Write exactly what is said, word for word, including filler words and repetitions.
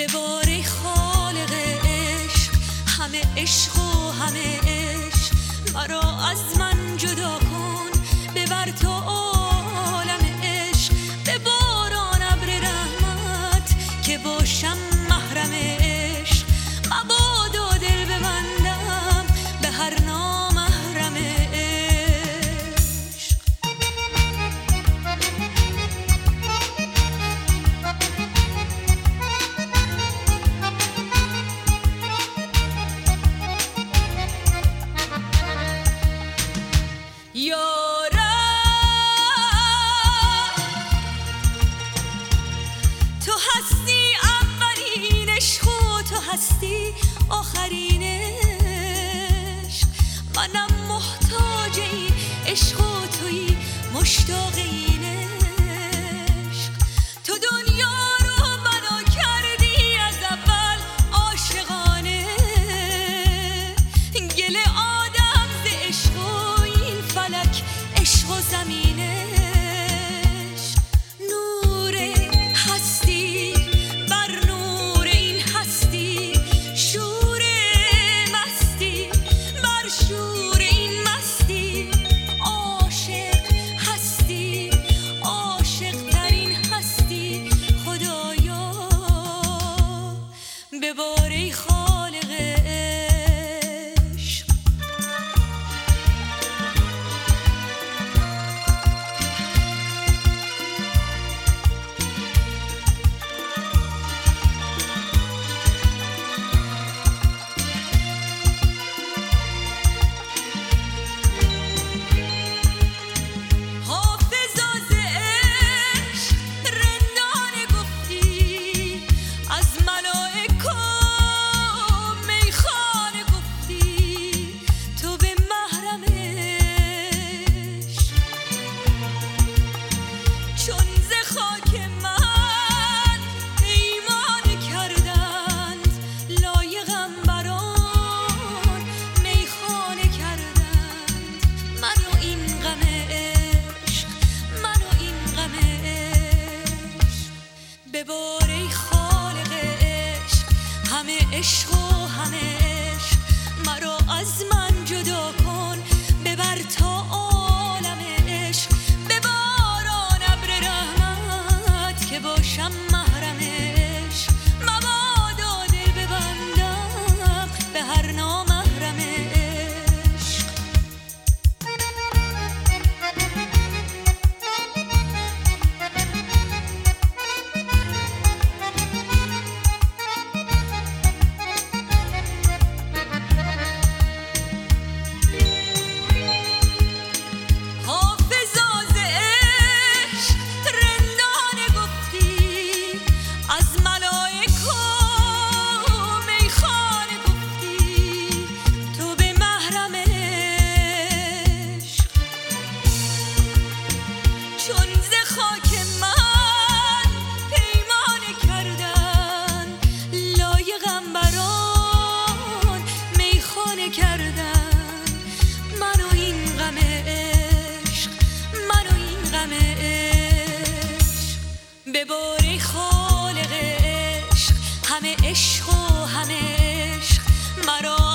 ببار خالق عشق، همه عشق و همه عشق. مرا از من جدا کن، ببر تو عالم عشق. به باران ابر رحمت که باشم محرم عشق. مبادا دل ببندم به هر نامحرم عشق. یارب تو هستی اولین عشق و تو هستی آخرین عشق. منم محتاج این عشق و تویی مشتاق این عشق. تو دنیا رو بنا کردی از اول عاشقانه. گل آدم ز عشق و این فلک عشق و زمین عشق. نور هستی بر نور این هستی، شور مستی بر شور این مستی. عاشق هستی عاشق ترین هستی خدایا. به باره خالق عشق. حافظا ز عشق رندانه گفتی، از ملائک و میخانه گفتی. تو به محرم عشق چون ز خاک من پیمانه کردند. لایقم بران میخانه کردند. منو این غم عشق منو این غم عشق. به باره خالق عشق، همه عشق و همه عشق. مرا از من جدا کن، ببر تا عالم عشق. به باران ابر رحمت که باشم محرم عشق. مبادا دل ببندم به هر نامحرم عشق. حافظا ز عشق رندانه گفتی، از ملائک و میخانه گفتی. تو به محرم عشق چون ز خاک من پیمانه کردن. لایقم بران میخانه کردن. منو این غم عشق منو این غم عشق. به باره خالق عشق، همه عشق و همه عشق. مرا